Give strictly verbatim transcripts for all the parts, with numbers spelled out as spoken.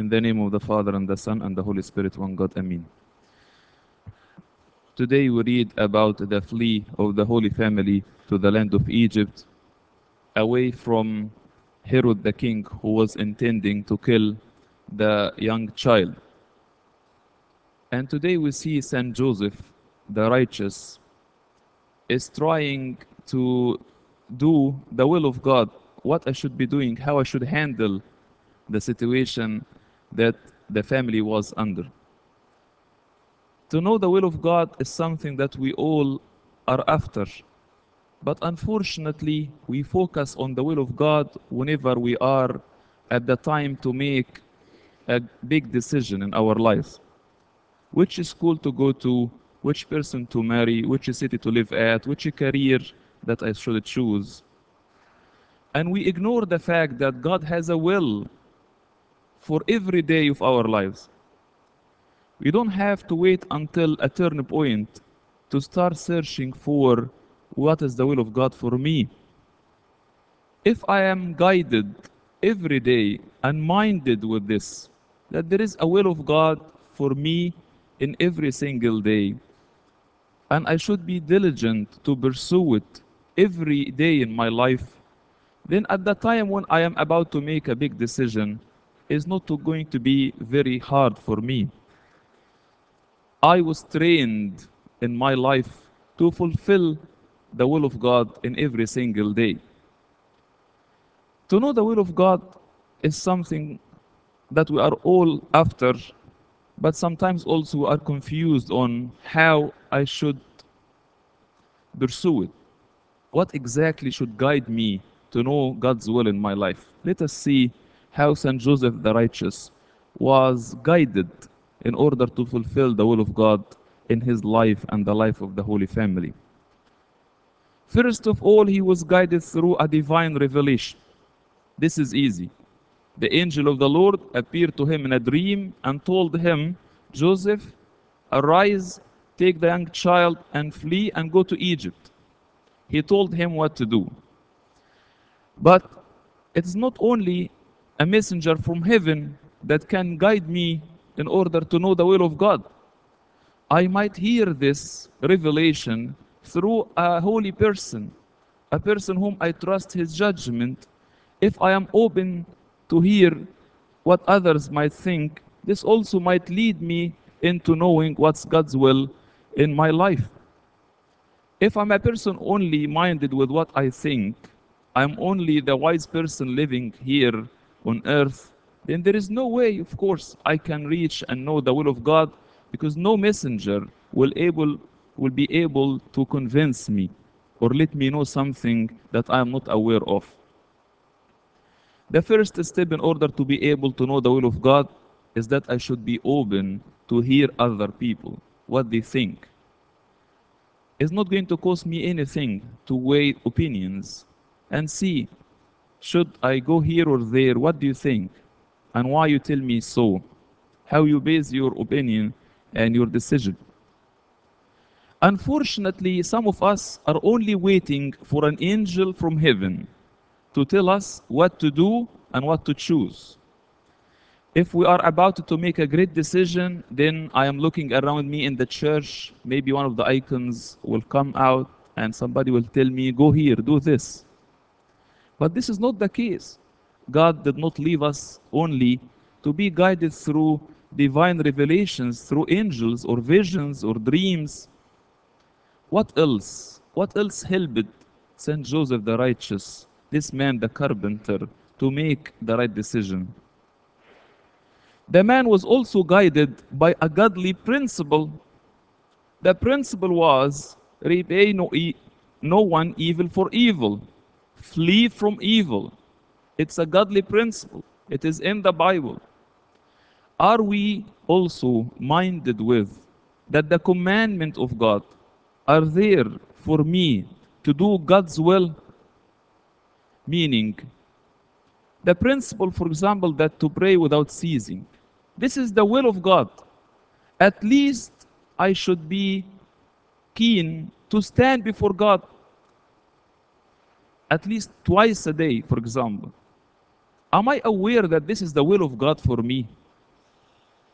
In the name of the Father, and the Son, and the Holy Spirit, one God. Amen. Today we read about the flee of the Holy Family to the land of Egypt, away from Herod the king, who was intending to kill the young child. And today we see Saint Joseph, the righteous, is trying to do the will of God, what I should be doing, how I should handle the situation that the family was under. To know the will of God is something that we all are after, but unfortunately, we focus on the will of God whenever we are at the time to make a big decision in our lives. Which school to go to, which person to marry, which city to live at, which career that I should choose. And we ignore the fact that God has a will for every day of our lives. We don't have to wait until a turn point to start searching for what is the will of God for me. If I am guided every day and minded with this, that there is a will of God for me in every single day, and I should be diligent to pursue it every day in my life, then at the time when I am about to make a big decision, it's not to going to be very hard for me. I was trained in my life to fulfill the will of God in every single day. To know the will of God is something that we are all after, but sometimes also we are confused on how I should pursue it. What exactly should guide me to know God's will in my life? Let us see how Saint Joseph the righteous was guided in order to fulfill the will of God in his life and the life of the Holy Family. First of all, he was guided through a divine revelation. This is easy. The angel of the Lord appeared to him in a dream and told him, Joseph, arise, take the young child and flee and go to Egypt. He told him what to do. But it's not only a messenger from heaven that can guide me in order to know the will of God. I might hear this revelation through a holy person, a person whom I trust his judgment. If I am open to hear what others might think, this also might lead me into knowing what's God's will in my life. If I'm a person only minded with what I think, I'm only the wise person living here on earth, then there is no way, of course, I can reach and know the will of God, because no messenger will able will be able to convince me or let me know something that I am not aware of. The first step in order to be able to know the will of God is that I should be open to hear other people, what they think. It's not going to cost me anything to weigh opinions and see, should I go here or there? What do you think? And why you tell me so? How you base your opinion and your decision? Unfortunately, some of us are only waiting for an angel from heaven to tell us what to do and what to choose. If we are about to make a great decision, then I am looking around me in the church. Maybe one of the icons will come out and somebody will tell me, go here, do this. But this is not the case. God did not leave us only to be guided through divine revelations, through angels or visions or dreams. What else? What else helped Saint Joseph the righteous, this man, the carpenter, to make the right decision? The man was also guided by a godly principle. The principle was, repay no, e- no one evil for evil. Flee from evil. It's a godly principle. It is in the Bible. Are we also minded with that the commandment of God are there for me to do God's will? Meaning, the principle, for example, that to pray without ceasing. This is the will of God. At least I should be keen to stand before God at least twice a day, for example. Am I aware that this is the will of God for me?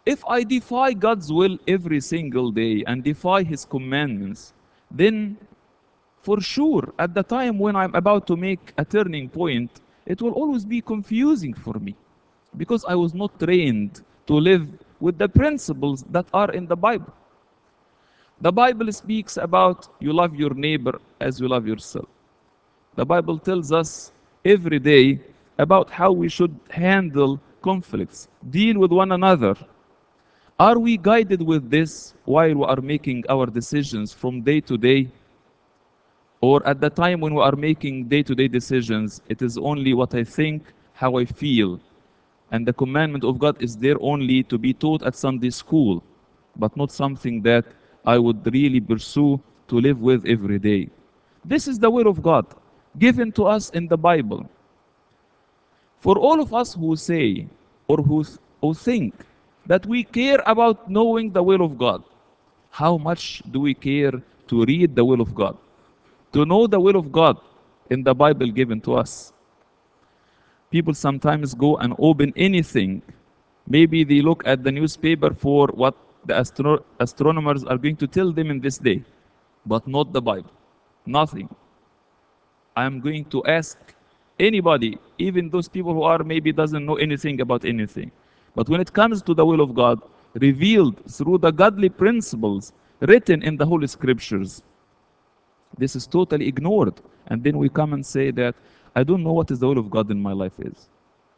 If I defy God's will every single day and defy His commandments, then for sure, at the time when I'm about to make a turning point, it will always be confusing for me because I was not trained to live with the principles that are in the Bible. The Bible speaks about you love your neighbor as you love yourself. The Bible tells us every day about how we should handle conflicts, deal with one another. Are we guided with this while we are making our decisions from day to day? Or at the time when we are making day to day decisions, it is only what I think, how I feel, and the commandment of God is there only to be taught at Sunday school, but not something that I would really pursue to live with every day. This is the will of God given to us in the Bible. For all of us who say or who, who think that we care about knowing the will of God, how much do we care to read the will of God? To know the will of God in the Bible given to us. People sometimes go and open anything. Maybe they look at the newspaper for what the astro- astronomers are going to tell them in this day, but not the Bible. Nothing. I am going to ask anybody, even those people who are maybe doesn't know anything about anything. But when it comes to the will of God, revealed through the godly principles written in the Holy Scriptures, this is totally ignored. And then we come and say that I don't know what is the will of God in my life is.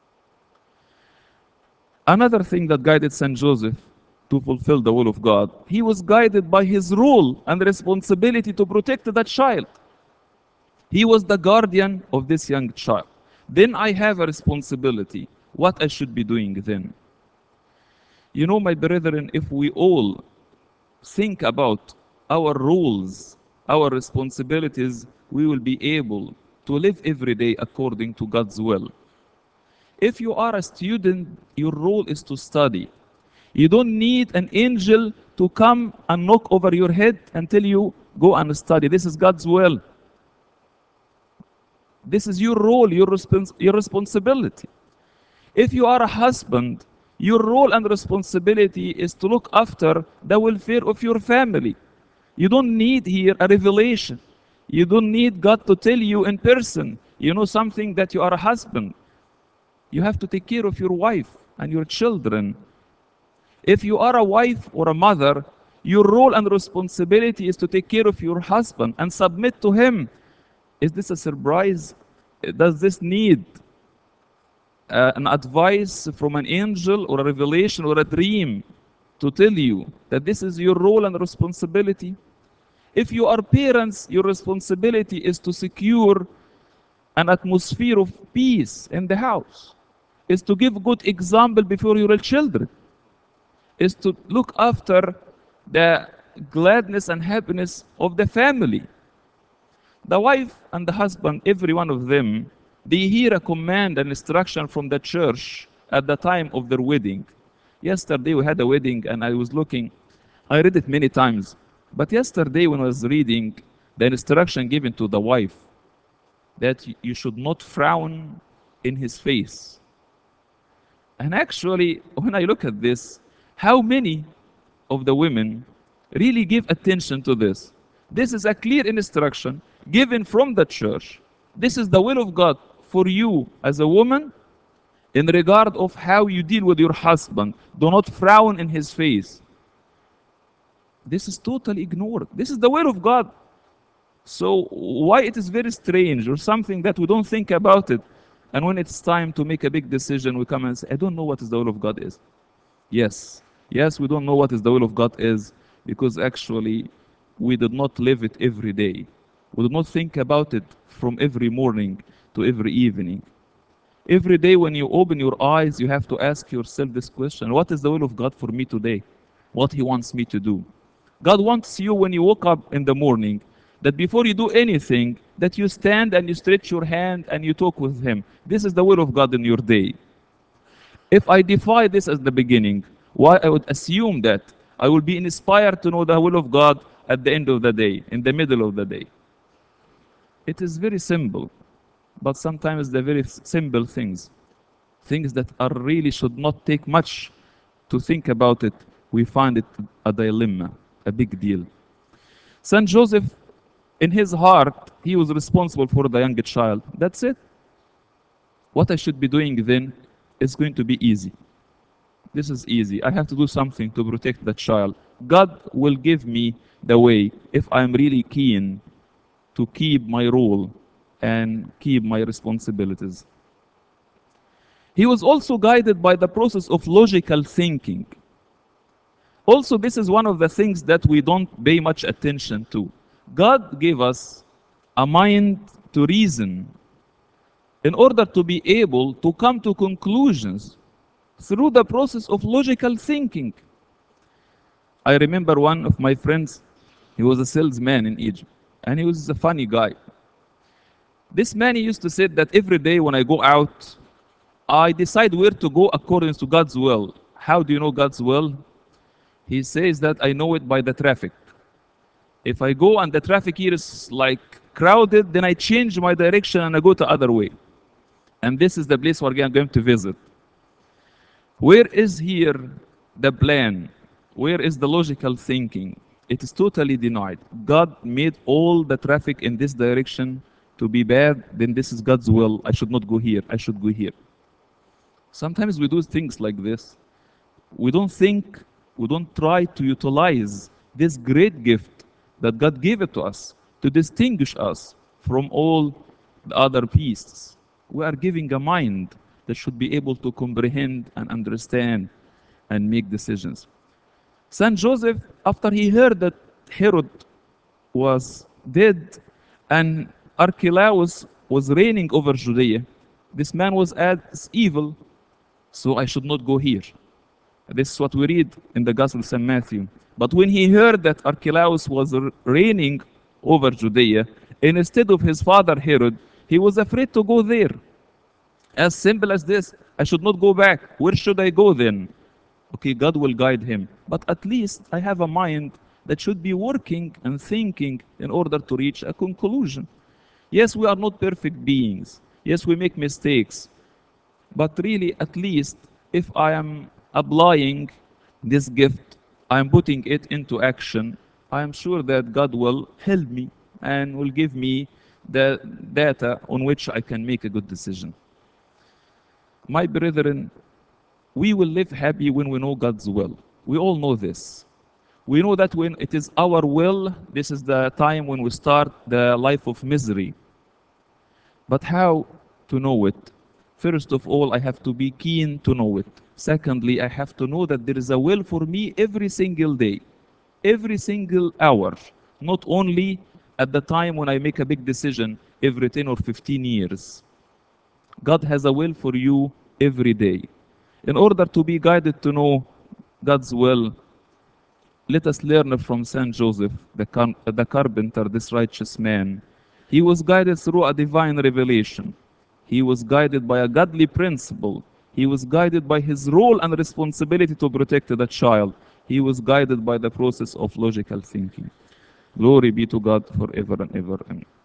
Another thing that guided Saint Joseph to fulfill the will of God, he was guided by his role and responsibility to protect that child. He was the guardian of this young child. Then I have a responsibility. What I should be doing then? You know, my brethren, if we all think about our roles, our responsibilities, we will be able to live every day according to God's will. If you are a student, your role is to study. You don't need an angel to come and knock over your head and tell you, go and study. This is God's will. This is your role, your, respons- your responsibility. If you are a husband, your role and responsibility is to look after the welfare of your family. You don't need here a revelation. You don't need God to tell you in person, you know something that you are a husband. You have to take care of your wife and your children. If you are a wife or a mother, your role and responsibility is to take care of your husband and submit to him. Is this a surprise? Does this need uh, an advice from an angel or a revelation or a dream to tell you that this is your role and responsibility? If you are parents, your responsibility is to secure an atmosphere of peace in the house, is to give good example before your children, is to look after the gladness and happiness of the family. The wife and the husband, every one of them, they hear a command and instruction from the church at the time of their wedding. Yesterday we had a wedding and I was looking, I read it many times, but yesterday when I was reading the instruction given to the wife that you should not frown in his face. And actually, when I look at this, how many of the women really give attention to this? This is a clear instruction given from the church. This is the will of God for you as a woman in regard of how you deal with your husband. Do not frown in his face. This is totally ignored. This is the will of God. So why it is very strange or something that we don't think about it. And when it's time to make a big decision, we come and say, I don't know what is the will of God is. Yes. Yes, we don't know what is the will of God is because actually we did not live it every day. We did not think about it from every morning to every evening. Every day when you open your eyes, you have to ask yourself this question, what is the will of God for me today? What He wants me to do? God wants you when you wake up in the morning, that before you do anything, that you stand and you stretch your hand and you talk with Him. This is the will of God in your day. If I defy this as the beginning, why I would assume that I will be inspired to know the will of God at the end of the day, in the middle of the day. It is very simple, but sometimes they're very simple things, things that are really should not take much to think about it, we find it a dilemma, a big deal. Saint Joseph, in his heart, he was responsible for the young child. That's it. What I should be doing then is going to be easy. This is easy. I have to do something to protect the child. God will give me the way if I'm really keen to keep my role and keep my responsibilities. He was also guided by the process of logical thinking. Also, this is one of the things that we don't pay much attention to. God gave us a mind to reason in order to be able to come to conclusions through the process of logical thinking. I remember one of my friends, he was a salesman in Egypt, and he was a funny guy. This man he used to say that every day when I go out, I decide where to go according to God's will. How do you know God's will? He says that I know it by the traffic. If I go and the traffic here is like crowded, then I change my direction and I go the other way. And this is the place where I'm going to visit. Where is here the plan? Where is the logical thinking? It is totally denied. God made all the traffic in this direction to be bad, then this is God's will. I should not go here. I should go here. Sometimes we do things like this. We don't think, we don't try to utilize this great gift that God gave it to us to distinguish us from all the other beasts. We are giving a mind that should be able to comprehend and understand and make decisions. Saint Joseph, after he heard that Herod was dead and Archelaus was reigning over Judea, this man was as evil, so I should not go here. This is what we read in the Gospel of Saint Matthew. But when he heard that Archelaus was reigning over Judea, instead of his father Herod, he was afraid to go there. As simple as this, I should not go back. Where should I go then? Okay, God will guide him. But at least I have a mind that should be working and thinking in order to reach a conclusion. Yes, we are not perfect beings. Yes, we make mistakes. But really, at least, if I am applying this gift, I am putting it into action, I am sure that God will help me and will give me the data on which I can make a good decision. My brethren, we will live happy when we know God's will. We all know this. We know that when it is our will, this is the time when we start the life of misery. But how to know it? First of all, I have to be keen to know it. Secondly, I have to know that there is a will for me every single day, every single hour, not only at the time when I make a big decision every ten or fifteen years. God has a will for you every day. In order to be guided to know God's will, let us learn from Saint Joseph, the, car- the carpenter, this righteous man. He was guided through a divine revelation. He was guided by a godly principle. He was guided by his role and responsibility to protect the child. He was guided by the process of logical thinking. Glory be to God forever and ever. Amen.